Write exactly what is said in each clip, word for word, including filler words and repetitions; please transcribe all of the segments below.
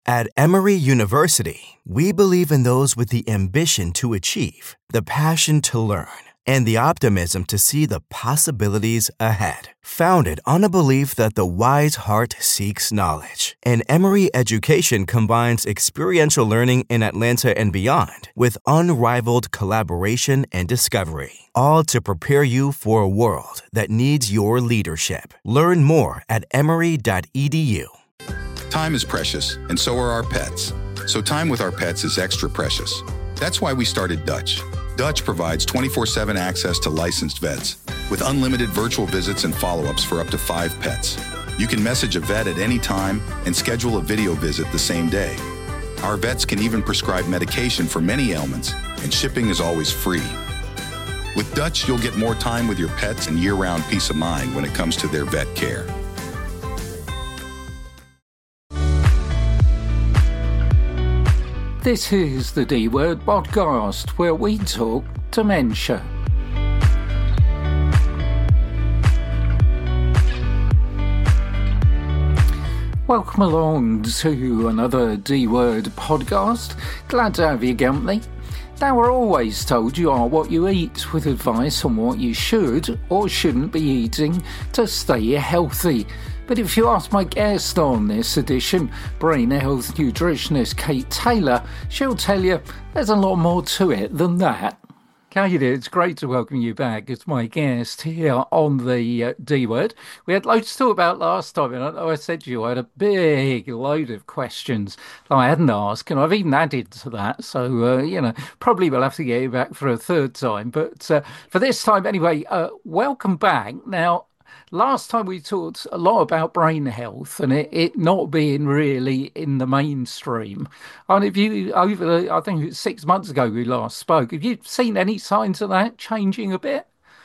At Emory University, we believe in those with the ambition to achieve, the passion to learn, and the optimism to see the possibilities ahead. Founded on a belief that the wise heart seeks knowledge, and Emory education combines experiential learning in Atlanta and beyond with unrivaled collaboration and discovery, all to prepare you for a world that needs your leadership. Learn more at emory dot e d u. Time is precious, and so are our pets. So time with our pets is extra precious. That's why we started Dutch. Dutch provides twenty-four seven access to licensed vets with unlimited virtual visits and follow-ups for up to five pets. You can message a vet at any time and schedule a video visit the same day. Our vets can even prescribe medication for many ailments, and shipping is always free. With Dutch, you'll get more time with your pets and year-round peace of mind when it comes to their vet care. This is the D Word podcast, where we talk dementia. Welcome along to another D Word podcast. Glad to have you company. Now, we're always told you are what you eat, with advice on what you should or shouldn't be eating to stay healthy. But if you ask my guest on this edition, brain health nutritionist Kate Taylor, she'll tell you there's a lot more to it than that. Kate, it's great to welcome you back as my guest here on the uh, D Word. We had loads to talk about last time, and I know I said to you I had a big load of questions that I hadn't asked, and I've even added to that. So, uh, you know, probably we'll have to get you back for a third time. But uh, for this time anyway, uh, welcome back. Now, last time we talked a lot about brain health and it, it not being really in the mainstream. And if you, over the, I think it was six months ago we last spoke, have you seen any signs of that changing a bit?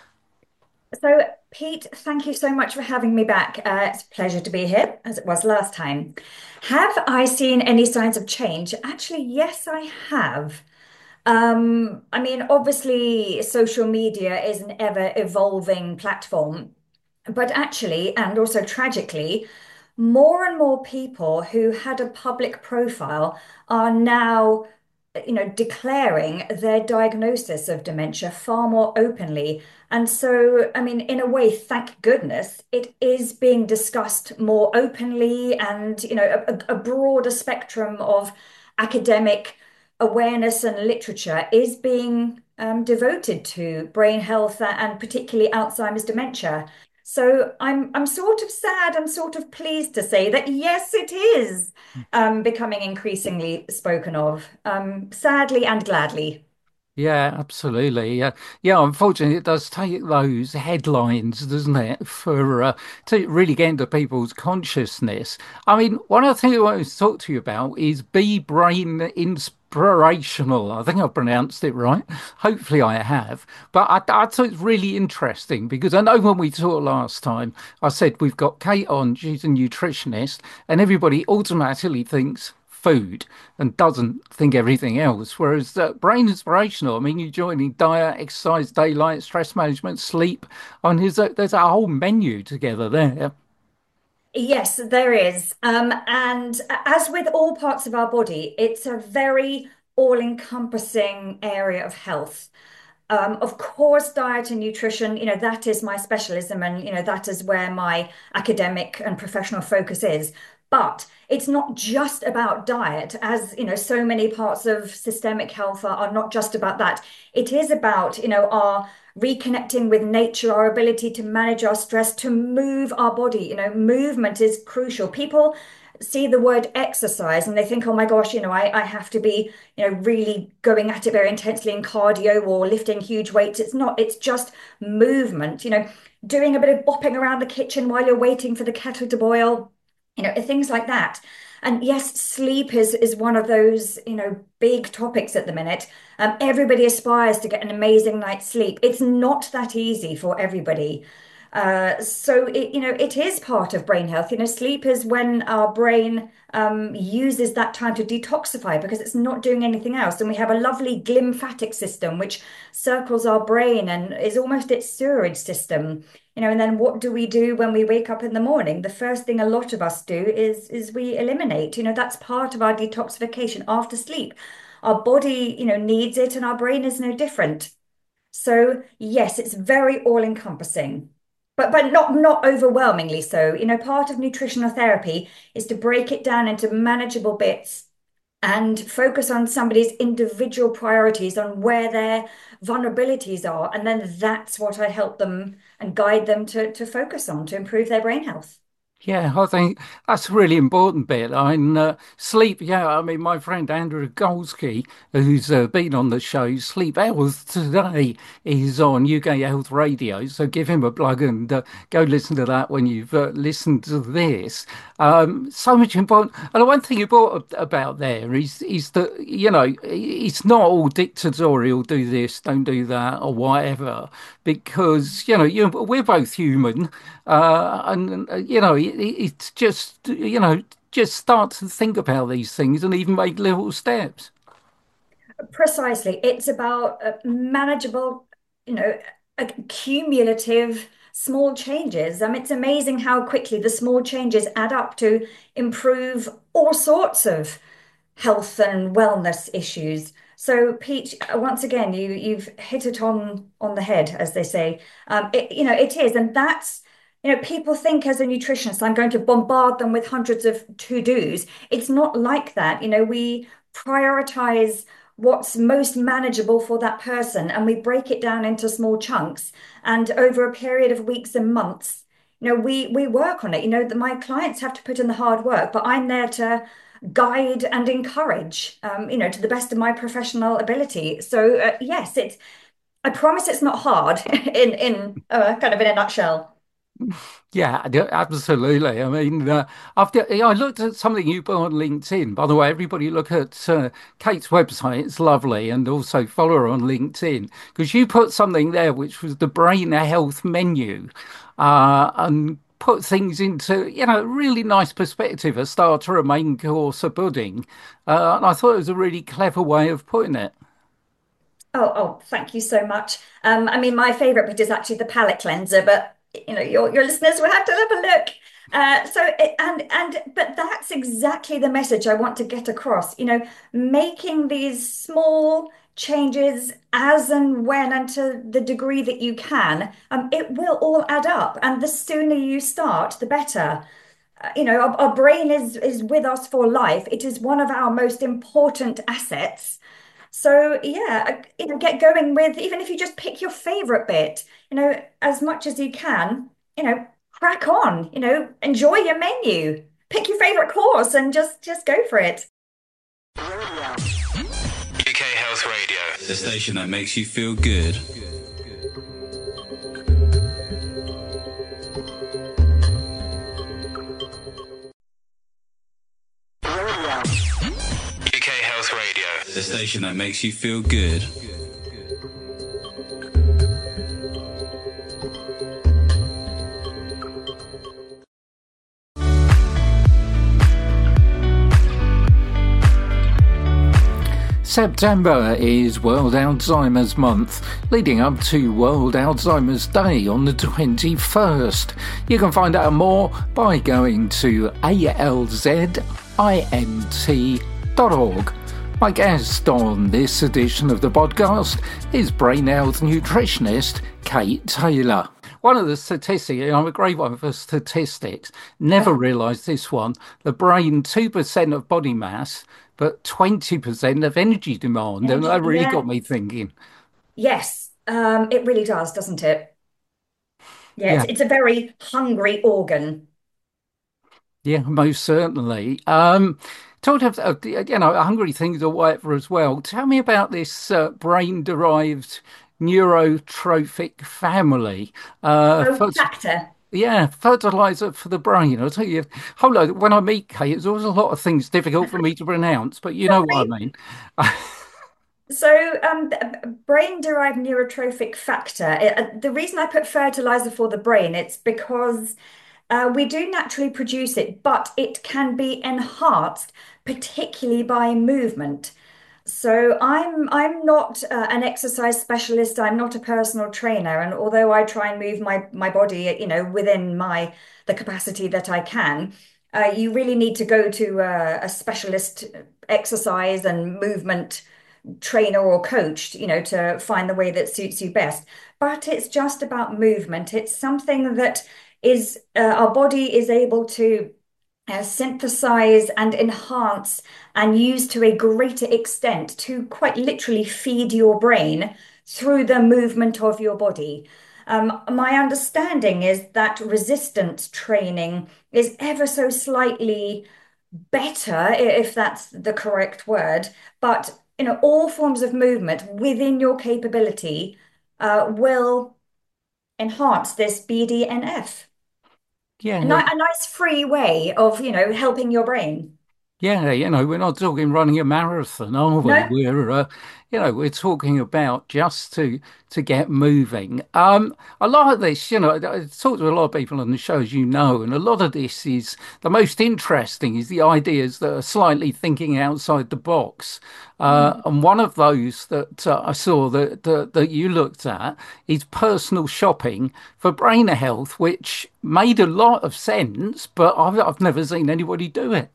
So, Pete, thank you so much for having me back. Uh, it's a pleasure to be here, as it was last time. Have I seen any signs of change? Actually, yes, I have. Um, I mean, obviously, social media is an ever evolving platform. But actually, and also tragically, more and more people who had a public profile are now, you know, declaring their diagnosis of dementia far more openly. And so, I mean, in a way, thank goodness, it is being discussed more openly, and, you know, a, a broader spectrum of academic awareness and literature is being um, devoted to brain health and particularly Alzheimer's dementia. So I'm I'm sort of sad, I'm sort of pleased to say that yes, it is um, becoming increasingly spoken of, um, sadly and gladly. Yeah, absolutely. Yeah, yeah. Unfortunately, it does take those headlines, doesn't it, for uh, to really get into people's consciousness. I mean, one of the things I want to talk to you about is Be Brain Inspirational. I think I've pronounced it right. Hopefully, I have. But I, I thought it's really interesting because I know when we talked last time, I said we've got Kate on. She's a nutritionist, and everybody automatically thinks food and doesn't think everything else. Whereas uh, brain inspirational, I mean, you're joining diet, exercise, daylight, stress management, sleep. I mean, there's a, there's a whole menu together there. Yes, there is. Um, and as with all parts of our body, it's a very all-encompassing area of health. Um, of course, diet and nutrition, you know, that is my specialism, and, you know, that is where my academic and professional focus is. But it's not just about diet, as, you know, so many parts of systemic health are, are not just about that. It is about, you know, our reconnecting with nature, our ability to manage our stress, to move our body. You know, movement is crucial. People see the word exercise and they think, oh my gosh, you know, I, I have to be, you know, really going at it very intensely in cardio or lifting huge weights. It's not, it's just movement, you know, doing a bit of bopping around the kitchen while you're waiting for the kettle to boil, you know, things like that. And yes, sleep is is one of those, you know, big topics at the minute. Um, everybody aspires to get an amazing night's sleep. It's not that easy for everybody. Uh, so it, you know, it is part of brain health. You know, sleep is when our brain um, uses that time to detoxify because it's not doing anything else. And we have a lovely glymphatic system which circles our brain and is almost its sewerage system. You know, and then what do we do when we wake up in the morning? The first thing a lot of us do is is we eliminate. You know, that's part of our detoxification after sleep. Our body, you know, needs it and our brain is no different. So yes, it's very all-encompassing, but but not not overwhelmingly so. You know, part of nutritional therapy is to break it down into manageable bits and focus on somebody's individual priorities on where their vulnerabilities are. And then that's what I help them and guide them to, to focus on to improve their brain health. Yeah, I think that's a really important bit. I mean, uh, sleep. Yeah, I mean, my friend Andrew Golsky, who's uh, been on the show, Sleep Health Today, is on U K Health Radio. So give him a plug and uh, go listen to that when you've uh, listened to this. Um, so much important. And the one thing you brought up about there is is that you know it's not all dictatorial. Do this, don't do that, or whatever. Because you know, you we're both human. Uh, and, uh, you know, it, it's just, you know, just start to think about these things and even make little steps. Precisely. It's about uh, manageable, you know, uh, cumulative small changes. Um, it's amazing how quickly the small changes add up to improve all sorts of health and wellness issues. So, Peach, uh, once again, you you've hit it on on the head, as they say. Um, it, you know, it is, and that's, you know, people think as a nutritionist, I'm going to bombard them with hundreds of to-dos. It's not like that. You know, we prioritize what's most manageable for that person, and we break it down into small chunks. And over a period of weeks and months, you know, we we work on it. You know, that my clients have to put in the hard work, but I'm there to guide and encourage, um, you know, to the best of my professional ability. So uh, yes, it's. I promise it's not hard in in uh, kind of in a nutshell. Yeah, yeah, absolutely. I mean, uh, after I looked at something you put on LinkedIn. By the way, everybody look at uh, Kate's website. It's lovely, and also follow her on LinkedIn because you put something there which was the brain health menu, uh, and put things into you know really nice perspective, a starter, a main course, a pudding. Uh, and I thought it was a really clever way of putting it. Oh, oh, thank you so much. Um, I mean, my favorite bit is actually the palate cleanser, but you know, your your listeners will have to have a look. Uh, so it, and and but that's exactly the message I want to get across. You know, making these small changes as and when and to the degree that you can, um, it will all add up. And the sooner you start, the better. Uh, you know, our, our brain is is with us for life. It is one of our most important assets. So yeah, uh, you know, get going with even if you just pick your favorite bit, you know, as much as you can, you know, crack on, you know, enjoy your menu, pick your favorite course and just just go for it. U K Health Radio, the station that makes you feel good. U K Health Radio, the station that makes you feel good. September is World Alzheimer's Month, leading up to World Alzheimer's Day on the twenty-first. You can find out more by going to A L Z I N T dot org. My guest on this edition of the podcast is brain health nutritionist Kate Taylor. One of the statistics, I'm a great one for statistics, never realised this one, the brain, two percent of body mass, but twenty percent of energy demand. And that really Yeah. got me thinking. Yes, um, it really does, doesn't it? Yeah, it's Yeah, it's a very hungry organ. yeah, most certainly. Um, talked of, uh, you know, hungry things or whatever as well. Tell me about this uh, brain-derived neurotrophic family. Uh, Growth first, factor. yeah, fertilizer for the brain. I'll tell you, hold on, when I meet Kate, there's always a lot of things difficult for me to pronounce, but you know what I mean. So, um, brain-derived neurotrophic factor. uh, the reason I put fertilizer for the brain, it's because uh, we do naturally produce it, but it can be enhanced, particularly by movement. So I'm I'm not uh, an exercise specialist. I'm not a personal trainer, and although I try and move my my body, you know, within my the capacity that I can, uh, you really need to go to a, a specialist exercise and movement trainer or coach, you know, to find the way that suits you best. But it's just about movement. It's something that is uh, our body is able to uh, synthesize and enhance and use to a greater extent to quite literally feed your brain through the movement of your body. Um, my understanding is that resistance training is ever so slightly better, if that's the correct word, but you know, all forms of movement within your capability uh, will enhance this B D N F. A, ni Yeah, a nice free way of, you know, helping your brain. yeah, you know, we're not talking running a marathon, are we? No, We're, uh, you know, we're talking about just to to get moving. Um, a lot of this, you know, I, I talk to a lot of people on the show, as you know, and a lot of this is the most interesting is the ideas that are slightly thinking outside the box. Uh, mm, and one of those that uh, I saw that, that that you looked at is personal shopping for brain health, which made a lot of sense, but I've I've never seen anybody do it.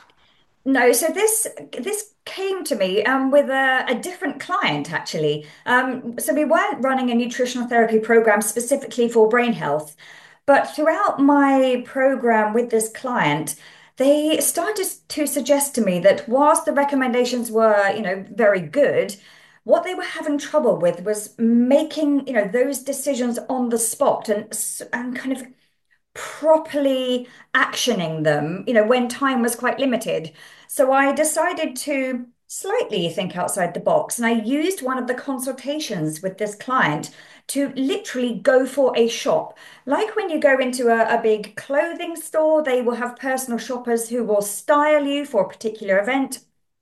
no. So this this came to me um, with a, a different client actually. Um, so we weren't running a nutritional therapy program specifically for brain health, but throughout my program with this client, they started to suggest to me that whilst the recommendations were, you know, very good, what they were having trouble with was making, you know, those decisions on the spot and and kind of properly actioning them, you know, when time was quite limited. So I decided to slightly think outside the box, and I used one of the consultations with this client to literally go for a shop. Like when you go into a, a big clothing store, they will have personal shoppers who will style you for a particular event.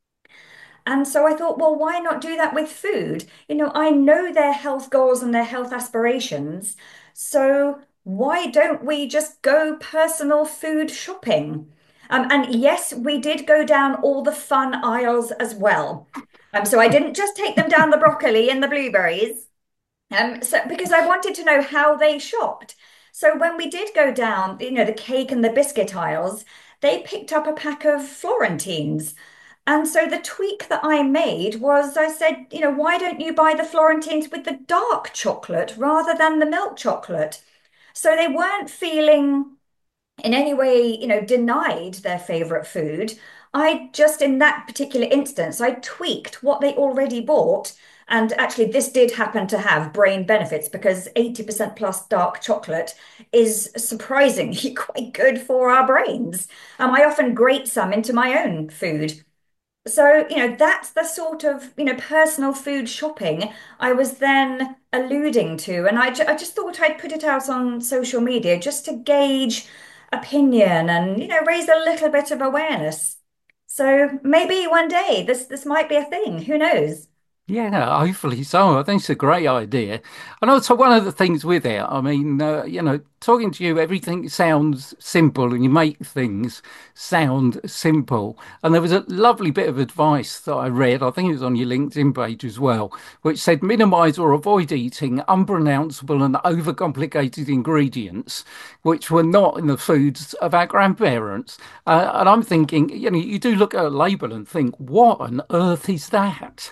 And so I thought, well, why not do that with food? You know, I know their health goals and their health aspirations. So why don't we just go personal food shopping? Um, and yes, we did go down all the fun aisles as well. Um, so I didn't just take them down the broccoli and the blueberries. Um, so because I wanted to know how they shopped. So when we did go down, you know, the cake and the biscuit aisles, they picked up a pack of Florentines. And so the tweak that I made was I said, you know, why don't you buy the Florentines with the dark chocolate rather than the milk chocolate? So they weren't feeling in any way, you know, denied their favorite food. I just, in that particular instance, I tweaked what they already bought. And actually, this did happen to have brain benefits because eighty percent plus dark chocolate is surprisingly quite good for our brains. Um, I often grate some into my own food. So, you know, that's the sort of, you know, personal food shopping I was then alluding to. And I, ju I just thought I'd put it out on social media just to gauge opinion and, you know, raise a little bit of awareness. So maybe one day this this might be a thing. Who knows? Yeah, hopefully so. I think it's a great idea. And also, one of the things with it, I mean, uh, you know, talking to you, everything sounds simple and you make things sound simple. And there was a lovely bit of advice that I read, I think it was on your LinkedIn page as well, which said minimize or avoid eating unpronounceable and overcomplicated ingredients, which were not in the foods of our grandparents. Uh, and I'm thinking, you know, you do look at a label and think, what on earth is that?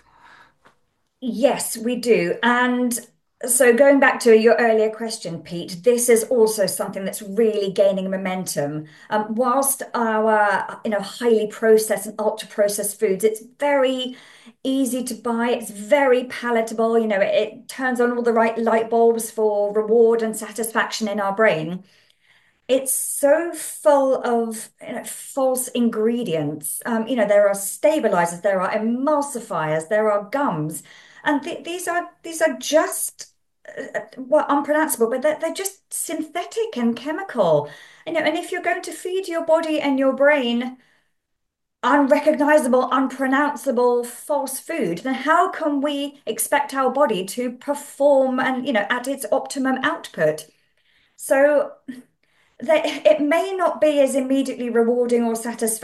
Yes, we do. And so going back to your earlier question, Pete, this is also something that's really gaining momentum. Um, whilst our, you know, highly processed and ultra processed foods, it's very easy to buy. It's very palatable. You know, it, it turns on all the right light bulbs for reward and satisfaction in our brain. It's so full of, you know, false ingredients. Um, you know, there are stabilizers, there are emulsifiers, there are gums, and th these are these are just uh, well unpronounceable, but they're, they're just synthetic and chemical. You know, and if you're going to feed your body and your brain unrecognizable, unpronounceable false food, then how can we expect our body to perform and, you know, at its optimum output? So that it may not be as immediately rewarding or satisfa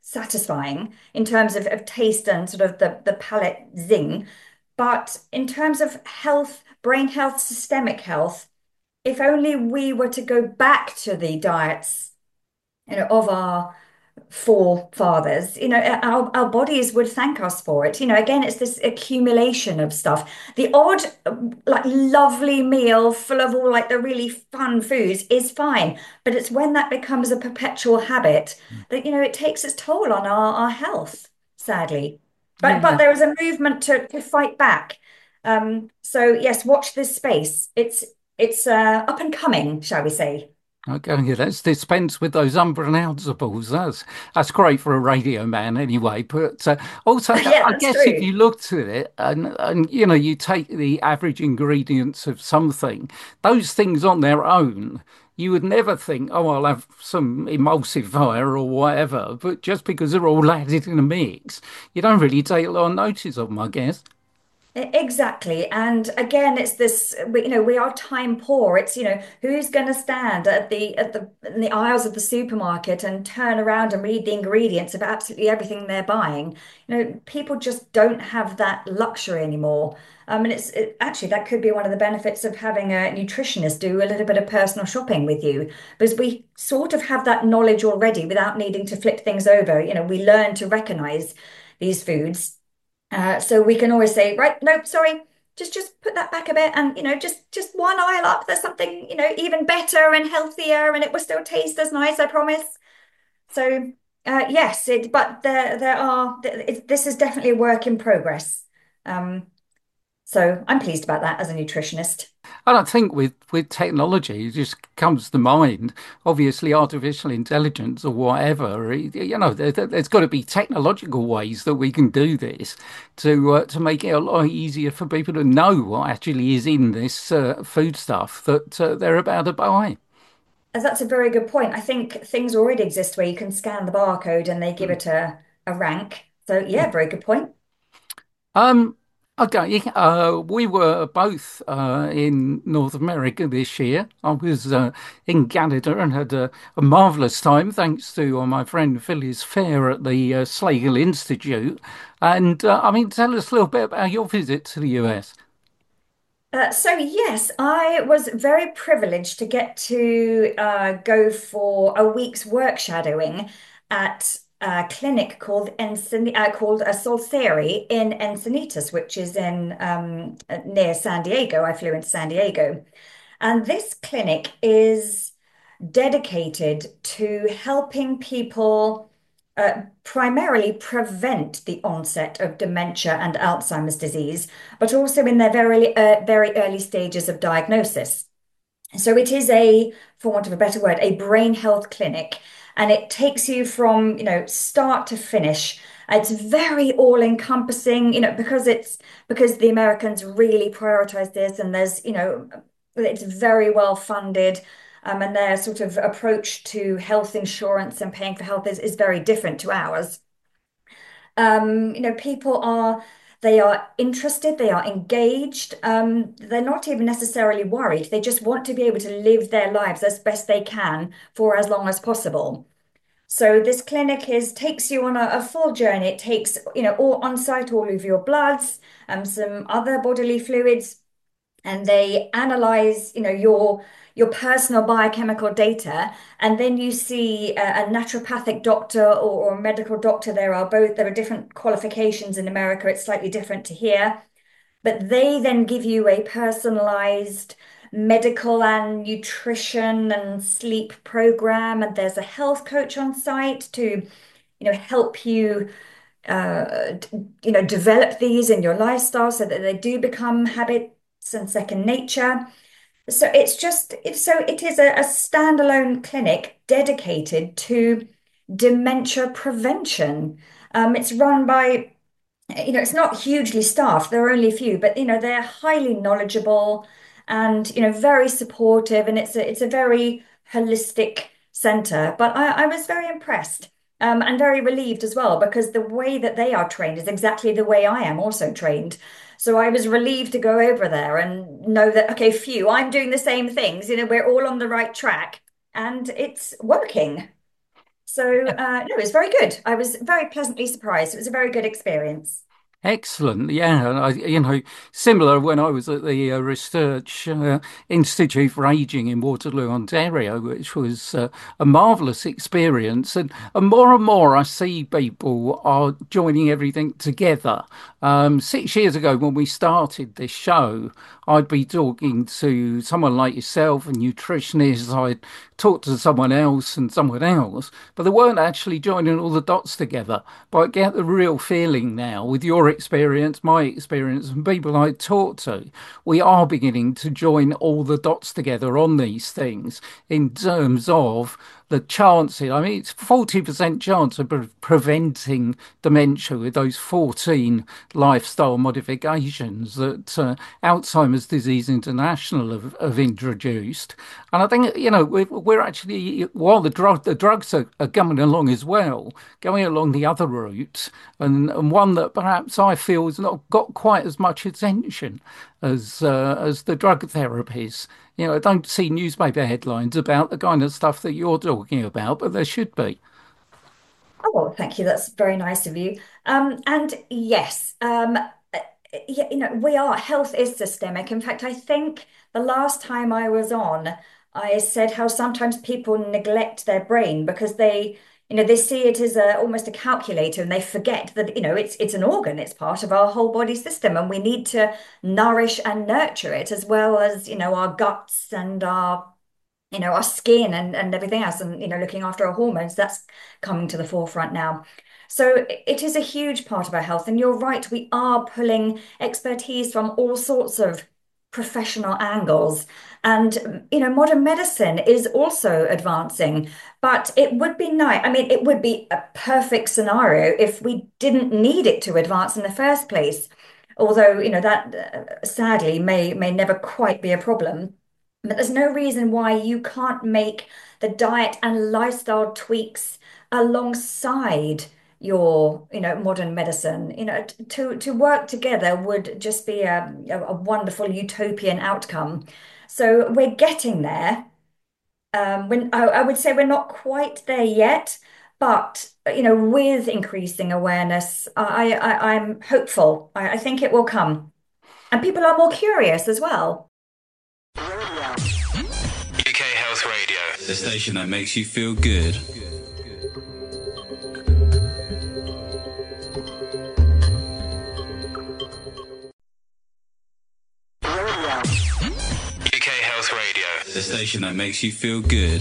satisfying in terms of, of taste and sort of the, the palate zing. But in terms of health, brain health, systemic health, if only we were to go back to the diets, you know, of our forefathers, you know, our, our bodies would thank us for it. You know, again, it's this accumulation of stuff. The odd, like, lovely meal full of all like the really fun foods is fine, but it's when that becomes a perpetual habit that, you know, it takes its toll on our, our health, sadly. But but Yeah. there is a movement to, to fight back. Um, so yes, watch this space. It's it's uh, up and coming, shall we say. Okay, yeah, let's dispense with those unpronounceables. That's that's great for a radio man anyway. But uh, also, Yeah, I that's guess if true. you looked at it and and you know you take the average ingredients of something, those things on their own, you would never think, oh, I'll have some emulsifier or whatever. But just because they're all added in a mix, you don't really take a lot of notice of them, I guess. E- Exactly. And again, it's this, we- you know, we are time poor. It's, you know, who's going to stand at the at the in the aisles of the supermarket and turn around and read the ingredients of absolutely everything they're buying? You know, people just don't have that luxury anymore. Um, and it's it, actually that could be one of the benefits of having a nutritionist do a little bit of personal shopping with you, because we sort of have that knowledge already without needing to flip things over. You know, we learn to recognize these foods, uh, so we can always say, right, nope, sorry, just just put that back a bit, and you know, just just one aisle up. There's something, you know, even better and healthier, and it will still taste as nice, I promise. So uh, yes, it. But there there are. It, this is definitely a work in progress. Um, so I'm pleased about that as a nutritionist. And I think with with technology, it just comes to mind, obviously artificial intelligence or whatever, y- you know, there, there- there's got to be technological ways that we can do this to uh, to make it a lot easier for people to know what actually is in this uh, food stuff that uh, they're about to buy. As that's a very good point. I think things already exist where you can scan the barcode and they give Mm. it a a rank. So Yeah. yeah, very good point. Um, okay, uh, we were both uh, in North America this year. I was uh, in Canada and had a, a marvelous time thanks to uh, my friend Phyllis Fair at the uh, Slagle Institute. And uh, I mean, tell us a little bit about your visit to the U S. Uh, so yes, I was very privileged to get to uh, go for a week's work shadowing at a clinic called Encin uh, called a Solseri in Encinitas, which is in um, near San Diego. I flew into San Diego, and this clinic is dedicated to helping people uh, primarily prevent the onset of dementia and Alzheimer's disease, but also in their very, uh, very early stages of diagnosis. So it is a, for want of a better word, a brain health clinic, and it takes you from, you know, start to finish. It's very all-encompassing, you know, because it's because the Americans really prioritize this, and there's, you know, it's very well funded. Um, and their sort of approach to health insurance and paying for health is, is very different to ours. Um, you know, people are they are interested, they are engaged. Um, they're not even necessarily worried. They just want to be able to live their lives as best they can for as long as possible. So this clinic is takes you on a, a full journey. It takes, you know, all on site all of your bloods, um, some other bodily fluids, and they analyze, you know, your your personal biochemical data, and then you see a, a naturopathic doctor or, or a medical doctor. There are both there are different qualifications in America. It's slightly different to here, but they then give you a personalized medical and nutrition and sleep program, and there's a health coach on site to, you know, help you uh, you know, develop these in your lifestyle so that they do become habits and second nature. So it's just it's so it is a, a standalone clinic dedicated to dementia prevention. Um, it's run by, you know, it's not hugely staffed. There are only a few, but you know, they're highly knowledgeable and, you know, very supportive, and it's a it's a very holistic center. But I, I was very impressed. Um, and very relieved as well, because the way that they are trained is exactly the way I am also trained. So I was relieved to go over there and know that, okay, phew, I'm doing the same things. You know, we're all on the right track and it's working. So, uh, no, it was very good. I was very pleasantly surprised. It was a very good experience. Excellent. Yeah, and I, you know, similar when I was at the uh, Research uh, Institute for Aging in Waterloo, Ontario, which was uh, a marvelous experience. And, and more and more I see people are joining everything together. Um, six years ago, when we started this show, I'd be talking to someone like yourself, a nutritionist. I'd talk to someone else and someone else, but they weren't actually joining all the dots together. But I get the real feeling now with your experience, my experience, and people I talk to, we are beginning to join all the dots together on these things in terms of the chances. I mean, it's forty percent chance of pre- preventing dementia with those fourteen lifestyle modifications that uh, Alzheimer's Disease International have, have introduced. And I think, you know, we're, we're actually, while the drug the drugs are, are coming along as well, going along the other route, and, and one that perhaps I feel has not got quite as much attention as uh, as the drug therapies. You know, I don't see newspaper headlines about the kind of stuff that you're talking about, but there should be. Oh, thank you. That's very nice of you. Um, and yes, um, uh, yeah, you know, we are, health is systemic. In fact, I think the last time I was on, I said how sometimes people neglect their brain because they, you know, they see it as a almost a calculator and they forget that, you know, it's it's an organ, it's part of our whole body system, and we need to nourish and nurture it as well as, you know, our guts and our you know, our skin and, and everything else, and, you know, looking after our hormones, that's coming to the forefront now. So it is a huge part of our health. And you're right, we are pulling expertise from all sorts of professional angles. And, you know, modern medicine is also advancing, but it would be nice. I mean, it would be a perfect scenario if we didn't need it to advance in the first place. Although, you know, that uh, sadly may may never quite be a problem. But there's no reason why you can't make the diet and lifestyle tweaks alongside your, you know, modern medicine. You know, t- to to work together would just be a, a, a wonderful utopian outcome. So we're getting there. Um, when I, I would say we're not quite there yet, but you know, with increasing awareness, I, I I'm hopeful. I, I think it will come, and people are more curious as well. U K Health Radio, the station that makes you feel good. U K Health Radio, the station that makes you feel good.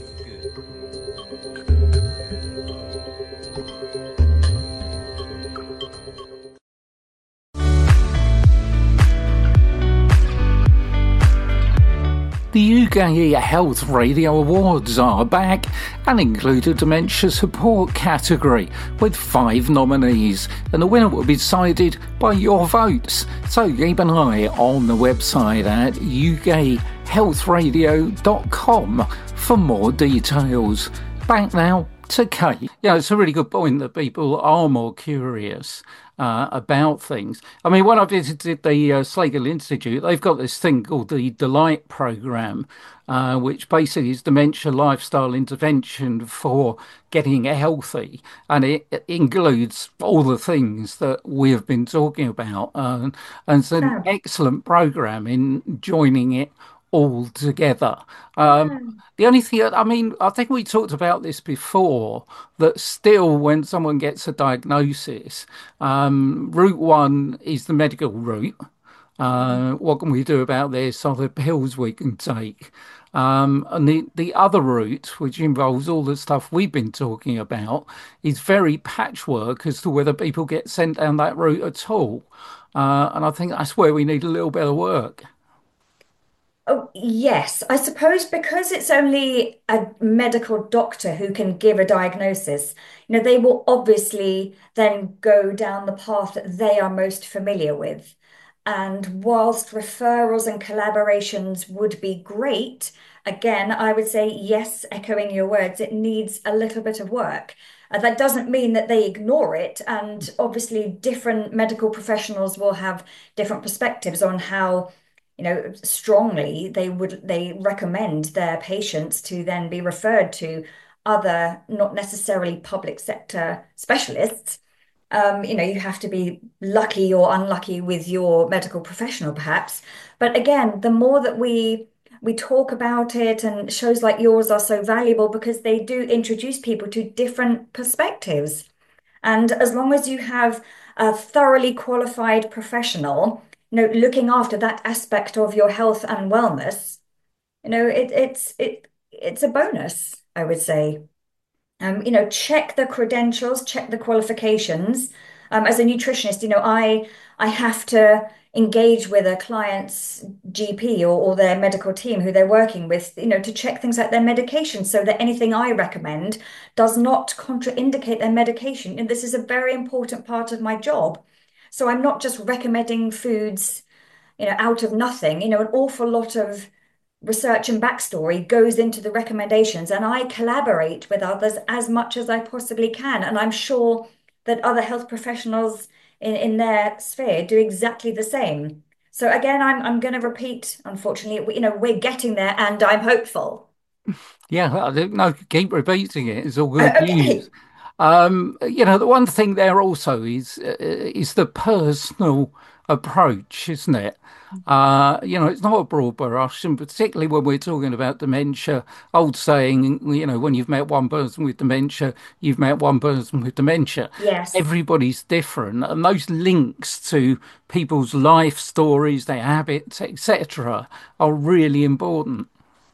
The U K Health Radio Awards are back and include a dementia support category with five nominees, and the winner will be decided by your votes. So keep an eye on the website at u k health radio dot com for more details. Back now to Kate. Yeah, it's a really good point that people are more curious uh, about things. I mean, when I visited the uh, Slagle Institute, they've got this thing called the Delight Programme, uh, which basically is dementia lifestyle intervention for getting healthy. And it, it includes all the things that we have been talking about. Uh, and it's an Yeah. excellent programme in joining it all together. Um, Yeah. the only thing, I mean, I think we talked about this before, that still when someone gets a diagnosis, um, route one is the medical route. Uh, what can we do about this? Are there pills we can take? Um, and the, the other route, which involves all the stuff we've been talking about, is very patchwork as to whether people get sent down that route at all. Uh, and I think that's where we need a little bit of work. Oh, yes. I suppose because it's only a medical doctor who can give a diagnosis, you know, they will obviously then go down the path that they are most familiar with. And whilst referrals and collaborations would be great, again, I would say yes, echoing your words, it needs a little bit of work. Uh, that doesn't mean that they ignore it. And obviously, different medical professionals will have different perspectives on how you know, strongly they would they recommend their patients to then be referred to other, not necessarily public sector specialists. Um, you know, you have to be lucky or unlucky with your medical professional, perhaps. But again, the more that we we talk about it, and shows like yours are so valuable because they do introduce people to different perspectives. And as long as you have a thoroughly qualified professional, you know, looking after that aspect of your health and wellness, you know, it, it's it it's a bonus, I would say. Um, you know, check the credentials, check the qualifications. Um, as a nutritionist, you know, I I have to engage with a client's G P, or, or their medical team who they're working with, you know, to check things like their medication so that anything I recommend does not contraindicate their medication. And this is a very important part of my job. So I'm not just recommending foods, you know, out of nothing. You know, an awful lot of research and backstory goes into the recommendations, and I collaborate with others as much as I possibly can. And I'm sure that other health professionals in, in their sphere do exactly the same. So again, I'm I'm going to repeat, unfortunately, we- you know, we're getting there and I'm hopeful. Yeah, I don't know, keep repeating it. It's all good news. Okay. Um, you know, the one thing there also is uh, is the personal approach, isn't it? Uh, you know, it's not a broad brush, and particularly when we're talking about dementia, old saying, you know, when you've met one person with dementia, you've met one person with dementia. Yes. Everybody's different, and those links to people's life stories, their habits, et cetera, are really important.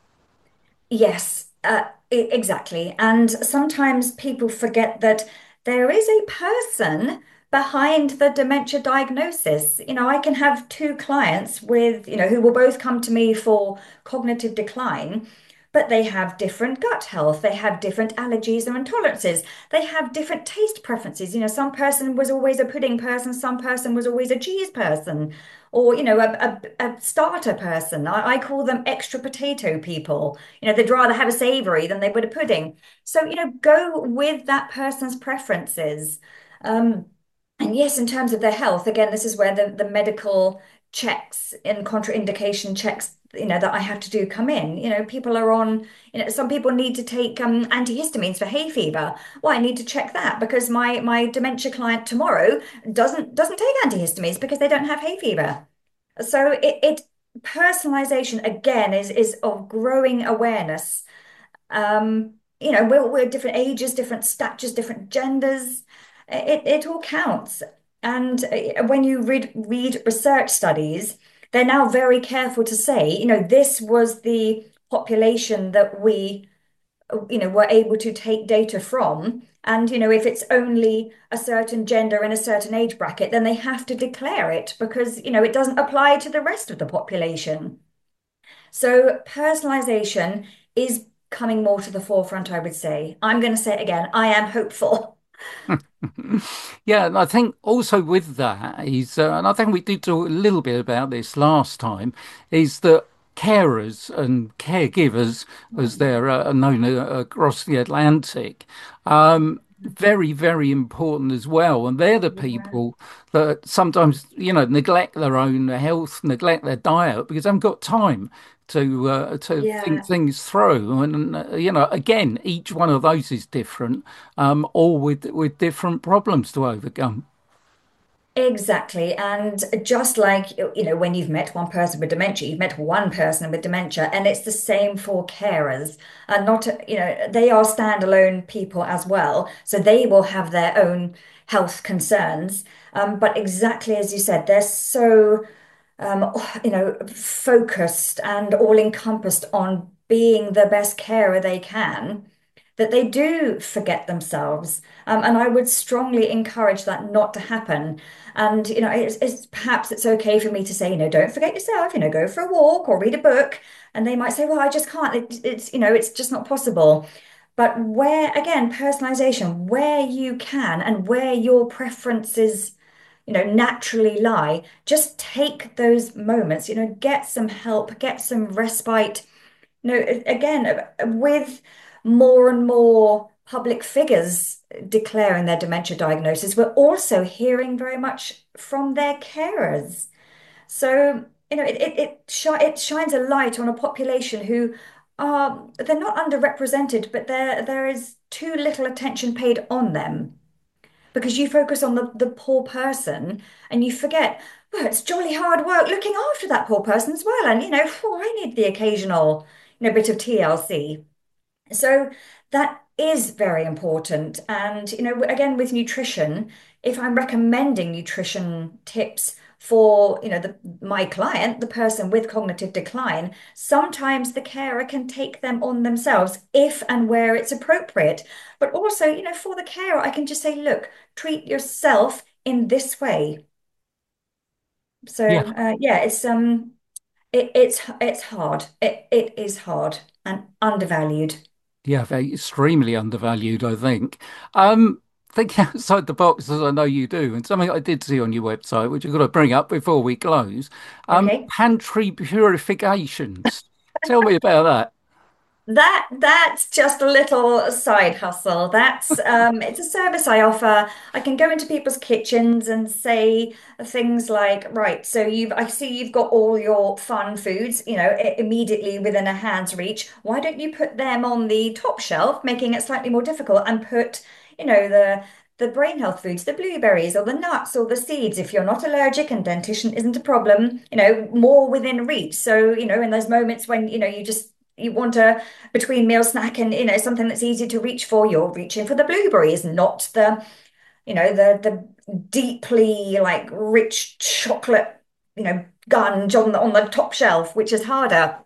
Yes, uh, e- exactly. And sometimes people forget that there is a person behind the dementia diagnosis. You know, I can have two clients with, you know, who will both come to me for cognitive decline, but they have different gut health, they have different allergies or intolerances, they have different taste preferences. You know, some person was always a pudding person, some person was always a cheese person, or, you know, a, a, a starter person. I, I call them extra potato people. You know, they'd rather have a savory than they would a pudding. So, you know, go with that person's preferences. Um, and yes, in terms of their health, again, this is where the, the medical checks and contraindication checks, you know, that I have to do come in. You know, people are on, you know, some people need to take um, antihistamines for hay fever. Well, I need to check that because my my dementia client tomorrow doesn't doesn't take antihistamines because they don't have hay fever. So it, it personalization again is is of growing awareness. Um, you know, we're, we're different ages, different statures, different genders. It, it all counts. And uh, when you read read research studies, they're now very careful to say, you know, this was the population that we, you know, were able to take data from. And, you know, if it's only a certain gender in a certain age bracket, then they have to declare it because, you know, it doesn't apply to the rest of the population. So personalization is coming more to the forefront, I would say. I'm going to say it again. I am hopeful. Yeah, and I think also with that is, uh, and I think we did talk a little bit about this last time, is that carers and caregivers, as they're uh, known uh, across the Atlantic, um, very, very important as well. And they're the Yeah. people that sometimes, you know, neglect their own health, neglect their diet because they haven't got time to uh, to think Yeah, things through. And uh, you know, again, each one of those is different, um, all with with different problems to overcome. exactly. And just like, you know, when you've met one person with dementia, you've met one person with dementia, and it's the same for carers. And not, you know, they are standalone people as well. So they will have their own health concerns. Um, but exactly as you said, they're so um, you know, focused and all encompassed on being the best carer they can, that they do forget themselves. Um, and I would strongly encourage that not to happen. And, you know, it's, it's perhaps it's okay for me to say, you know, don't forget yourself, you know, go for a walk or read a book. And they might say, well, I just can't. It, it's, you know, it's just not possible. But where, again, personalization, where you can and where your preferences, you know, naturally lie, just take those moments, you know, get some help, get some respite. You know, again, with more and more public figures declaring their dementia diagnosis, we're also hearing very much from their carers. So, you know, it it it, shi it shines a light on a population who are, they're not underrepresented, but there there is too little attention paid on them because you focus on the, the poor person and you forget, well, it's jolly hard work looking after that poor person as well. And, you know, oh, I need the occasional, you know, bit of T L C. So that is very important. And, you know, again, with nutrition, if I'm recommending nutrition tips for, you know, the my client, the person with cognitive decline, sometimes the carer can take them on themselves if and where it's appropriate. But also, you know, for the carer, I can just say, look, treat yourself in this way. So Yeah, uh, yeah, it's um it, it's it's hard. It it is hard and undervalued. yeah, they're extremely undervalued, I think. Um, thinking outside the box, as I know you do, and something I did see on your website, which I've got to bring up before we close, um, Okay. pantry purifications. Tell me about that. That that's just a little side hustle. That's um, it's a service I offer. I can go into people's kitchens and say things like, right, so you've I see you've got all your fun foods, you know, i- immediately within a hand's reach. Why don't you put them on the top shelf, making it slightly more difficult, and put, you know, the the brain health foods, the blueberries or the nuts or the seeds, if you're not allergic and dentition isn't a problem, you know, more within reach. So, you know, in those moments when, you know, you just you want a between meal snack and you know something that's easy to reach for, you're reaching for the blueberries, not the you know the the deeply like rich chocolate you know gunge on the on the top shelf, which is harder.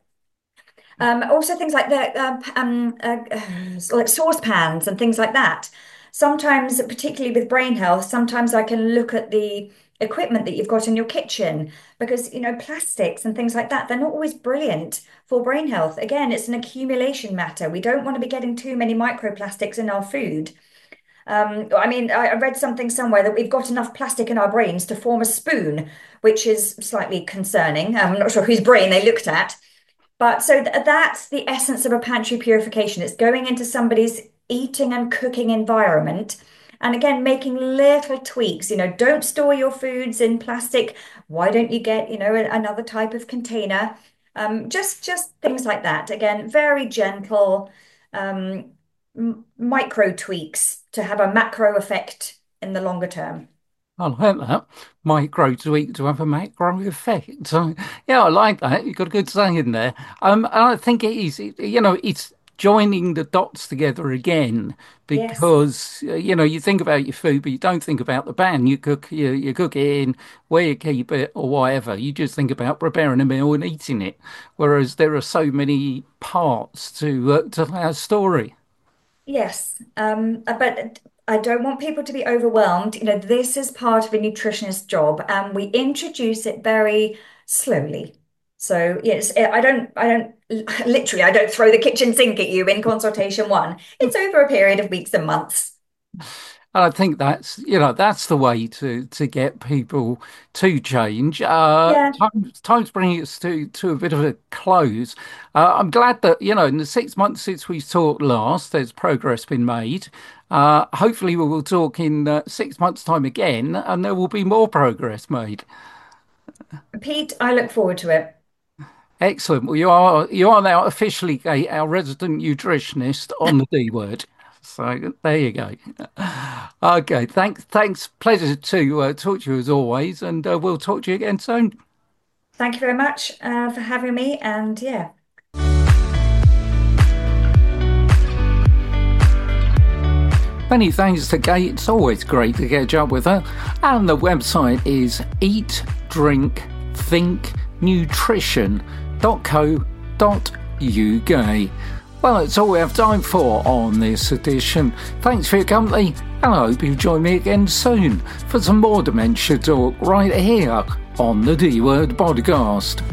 Um, also things like the um, um, uh, uh, like saucepans and things like that. Sometimes, particularly with brain health, sometimes I can look at the equipment that you've got in your kitchen because, you know, plastics and things like that, they're not always brilliant for brain health. Again, it's an accumulation matter. We don't want to be getting too many microplastics in our food. Um, I mean, I I read something somewhere that we've got enough plastic in our brains to form a spoon, which is slightly concerning. I'm not sure whose brain they looked at. But so th that's the essence of a pantry purification. It's going into somebody's eating and cooking environment. And again, making little tweaks. You know, don't store your foods in plastic. Why don't you get, you know, a- another type of container? Um, just just things like that. Again, very gentle, um, m micro tweaks to have a macro effect in the longer term. I like that. Micro tweak to have a macro effect. So, yeah, I like that. You've got a good saying there. Um, and I think it is, it- you know, it's joining the dots together again Yes. because, uh, you know, you think about your food, but you don't think about the pan you cook, you, you cook it in, where you keep it, or whatever. You just think about preparing a meal and eating it. Whereas there are so many parts to uh, to our story. Yes, um, uh, but I don't want people to be overwhelmed. You know, this is part of a nutritionist job, and we introduce it very slowly. So yes, I don't, I don't literally, I don't throw the kitchen sink at you in consultation one. It's over a period of weeks and months. And I think that's, you know, that's the way to to get people to change. Uh, Yeah. time, time's bringing us to to a bit of a close. Uh, I'm glad that, you know, in the six months since we talked last, there's progress been made. Uh, hopefully, we will talk in uh, six months' time again, and there will be more progress made. Pete, I look forward to it. Excellent. Well, you are you are now officially a, our resident nutritionist on the D word. So there you go. Okay, thanks. Thanks. Pleasure to uh, talk to you as always, and uh, we'll talk to you again soon. Thank you very much, uh, for having me. And yeah. Many thanks to Kate. It's always great to catch up with her. And the website is eat drink think nutrition dot co dot uk. Well, that's all we have time for on this edition. Thanks for your company, and I hope you join me again soon for some more dementia talk right here on the D Word Podcast.